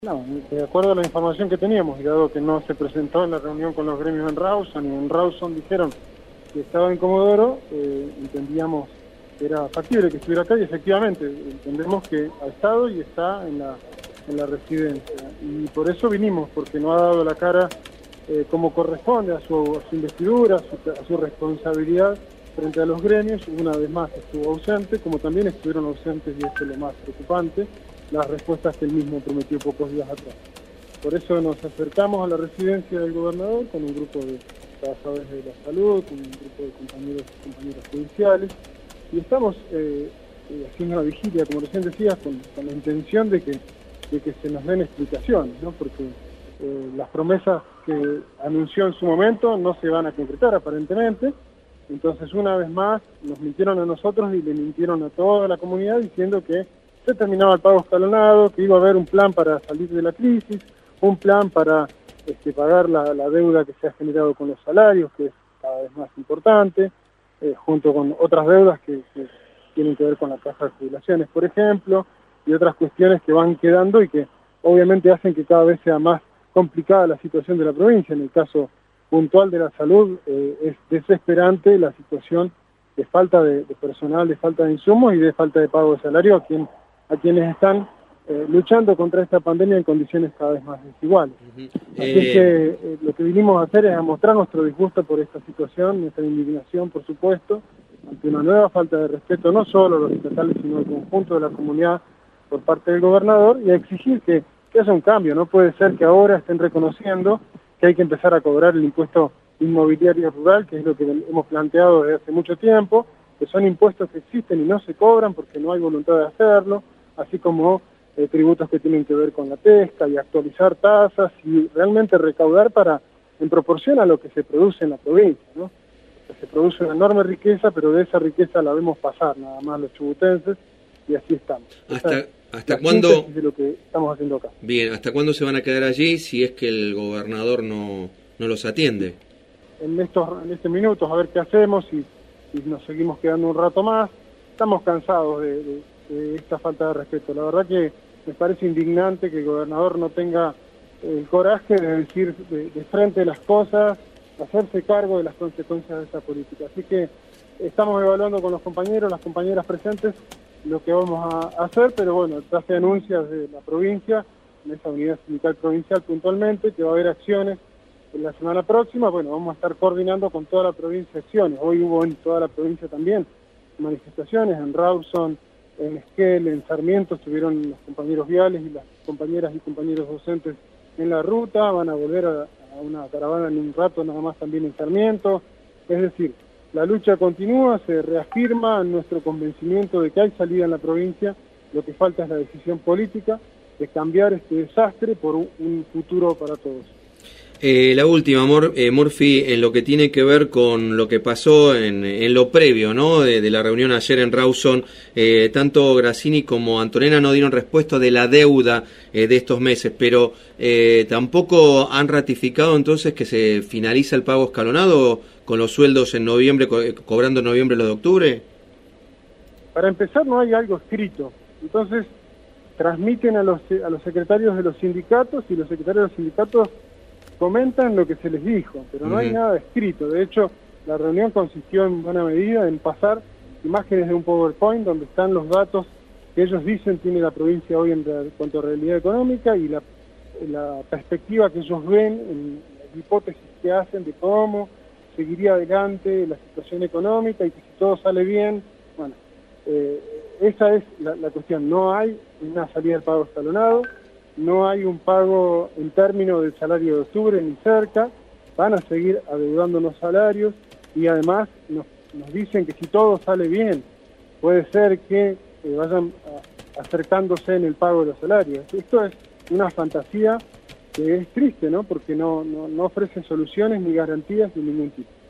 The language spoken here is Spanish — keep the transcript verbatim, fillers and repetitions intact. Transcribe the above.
No, de acuerdo a la información que teníamos, y dado que no se presentó en la reunión con los gremios en Rawson, y en Rawson dijeron que estaba en Comodoro, eh, entendíamos que era factible que estuviera acá, y efectivamente entendemos que ha estado y está en la, en la residencia. Y por eso vinimos, porque no ha dado la cara eh, como corresponde a su, a su investidura, a su, a su responsabilidad frente a los gremios. Una vez más estuvo ausente, como también estuvieron ausentes, y esto es lo más preocupante, las respuestas que él mismo prometió pocos días atrás. Por eso nos acercamos a la residencia del gobernador con un grupo de trabajadores de la salud, con un grupo de compañeros y compañeras judiciales, y estamos eh, eh, haciendo una vigilia, como recién decías, con, con la intención de que, de que se nos den explicaciones, ¿no? Porque eh, las promesas que anunció en su momento no se van a concretar aparentemente. Entonces, una vez más, nos mintieron a nosotros y le mintieron a toda la comunidad diciendo que se terminaba el pago escalonado, que iba a haber un plan para salir de la crisis, un plan para este, pagar la, la deuda que se ha generado con los salarios, que es cada vez más importante, eh, junto con otras deudas que, que tienen que ver con la caja de jubilaciones, por ejemplo, y otras cuestiones que van quedando y que obviamente hacen que cada vez sea más complicada la situación de la provincia. En el caso puntual de la salud, eh, es desesperante la situación de falta de, de personal, de falta de insumos y de falta de pago de salario a quien a quienes están eh, luchando contra esta pandemia en condiciones cada vez más desiguales. Uh-huh. Así eh... es que eh, lo que vinimos a hacer es a mostrar nuestro disgusto por esta situación, nuestra indignación, por supuesto, ante una nueva falta de respeto, no solo a los estatales, sino al conjunto de la comunidad por parte del gobernador, y a exigir que, que haya un cambio. No puede ser que ahora estén reconociendo que hay que empezar a cobrar el impuesto inmobiliario rural, que es lo que hemos planteado desde hace mucho tiempo, que son impuestos que existen y no se cobran porque no hay voluntad de hacerlo, así como eh, tributos que tienen que ver con la pesca y actualizar tasas y realmente recaudar para en proporción a lo que se produce en la provincia, ¿no? Se produce una enorme riqueza, pero de esa riqueza la vemos pasar nada más los chubutenses, y así estamos. ¿Hasta, Esa, hasta cuándo? De lo que estamos haciendo acá. Bien, ¿hasta cuándo se van a quedar allí si es que el gobernador no, no los atiende? En estos en este minutos a ver qué hacemos, y, y nos seguimos quedando un rato más. Estamos cansados de, de, de esta falta de respeto. La verdad que me parece indignante que el gobernador no tenga el coraje de decir de, de frente las cosas, hacerse cargo de las consecuencias de esta política. Así que estamos evaluando con los compañeros, las compañeras presentes, lo que vamos a hacer, pero bueno, ya se anuncia desde la provincia, en esa unidad sindical provincial puntualmente, que va a haber acciones en la semana próxima. Bueno, vamos a estar coordinando con toda la provincia acciones. Hoy hubo en toda la provincia también manifestaciones, en Rawson, en Esquel, en Sarmiento, estuvieron los compañeros viales y las compañeras y compañeros docentes en la ruta. Van a volver a, a una caravana en un rato nada más también en Sarmiento. Es decir, la lucha continúa, se reafirma nuestro convencimiento de que hay salida en la provincia. Lo que falta es la decisión política de cambiar este desastre por un, un futuro para todos. Eh, la última, Mor, eh, Murphy, en lo que tiene que ver con lo que pasó en, en lo previo, ¿no? De, de la reunión ayer en Rawson, eh, tanto Grassini como Antonella no dieron respuesta de la deuda eh, de estos meses, pero eh, tampoco han ratificado entonces que se finaliza el pago escalonado con los sueldos en noviembre, co cobrando en noviembre los de octubre. Para empezar, no hay algo escrito. Entonces, transmiten a los, a los secretarios de los sindicatos, y los secretarios de los sindicatos comentan lo que se les dijo, pero no uh-huh. hay nada escrito. De hecho, la reunión consistió en buena medida en pasar imágenes de un PowerPoint donde están los datos que ellos dicen tiene la provincia hoy en cuanto a realidad económica, y la, la perspectiva que ellos ven, en las hipótesis que hacen de cómo seguiría adelante la situación económica, y que si todo sale bien, bueno, eh, esa es la, la cuestión. No hay una salida del pago escalonado, no hay un pago en términos del salario de octubre ni cerca, van a seguir adeudando los salarios, y además nos, nos dicen que si todo sale bien, puede ser que eh, vayan a, acercándose en el pago de los salarios. Esto es una fantasía que es triste, ¿no? Porque no, no, no ofrece soluciones ni garantías de ningún tipo.